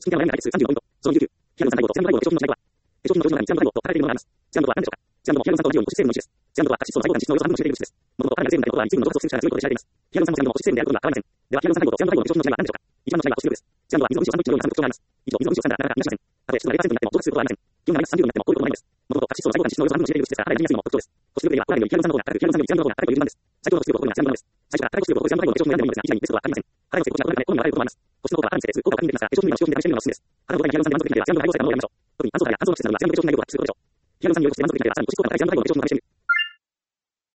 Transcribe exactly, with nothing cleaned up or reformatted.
式点はさんじゅうごイント。そのにじゅうきゅう。ヒアルロン酸細胞とシアム細胞の結晶の違いは、えー、商品の中にシアム細胞と書かれているものがあります。シアムとは何でしょうか。シアムとはヒアルロン酸とリオン保湿成分の一種です。シアムとは脂質と細胞間脂質の要素半分を占めている物質です。もともとパラメラ成分であることはリチウムの増殖促進者が強いことで知られています。ヒアルロン酸もシアムも保湿成分であることには変わりません。ではヒアルロン酸細胞とシアム細胞の結晶の違いは何でしょうか。一番の違いは保湿力です。シアムは水を分子を酸分子のような酸の特徴があります。以上、水を分子を酸ならなかなかみなしません。たとえ湿度がゼロパーセントになっても増殖することはありません。気温がマイナスさんじゅうどになってもこういうことはないのです。もともと脂質と細胞間脂質の要素半分を占めている物質ですから、かなり見やすいのも特徴です。保湿力では、コラーゲンよりヒアルロン酸の方が高く、ヒアルロン酸よりシアムの方が高いという順番です。最強の保湿力を誇るのはシアムの方です。最初から高い保湿力を誇るシアム細胞の結晶を選んでもいいのですが、以前にベストはありません。肌の成功値はこの中で好みのあらゆることもあります。保湿の効果は肌に設定する効果を確認できますが、化粧品では使用品で試してみるのがおすすめです。肌の状態にヒアルロン酸で満足できれば、シアムの配合成分をやめましょう。特に乾燥肌や乾燥の季節などはシアムの化粧品内容をチェックすることでしょう。ヒアルロン酸による保湿で満足できれば、さらに保湿効果の高いシアム細胞の化粧品を試してみる。